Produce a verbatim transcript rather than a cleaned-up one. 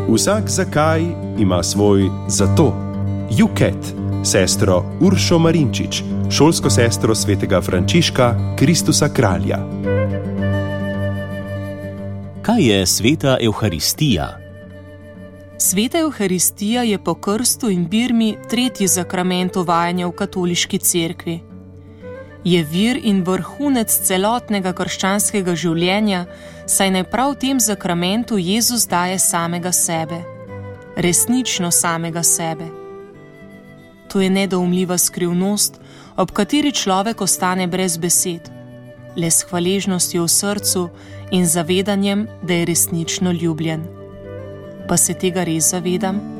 Vsak zakaj ima svoj zato. Juket, sestro Uršo Marinčič, šolsko sestro svetega Frančiška Kristusa Kralja. Kaj je sveta Evharistija? Sveta Evharistija je po krstu in birmi tretji zakrament uvajanja v katoliški cerkvi. Je vir in vrhunec celotnega krščanskega življenja, saj naj prav v tem zakramentu Jezus daje samega sebe, resnično samega sebe. To je nedoumljiva skrivnost, ob kateri človek ostane brez besed, le s hvaležnostjo v srcu in zavedanjem, da je resnično ljubljen. Pa se tega res zavedam?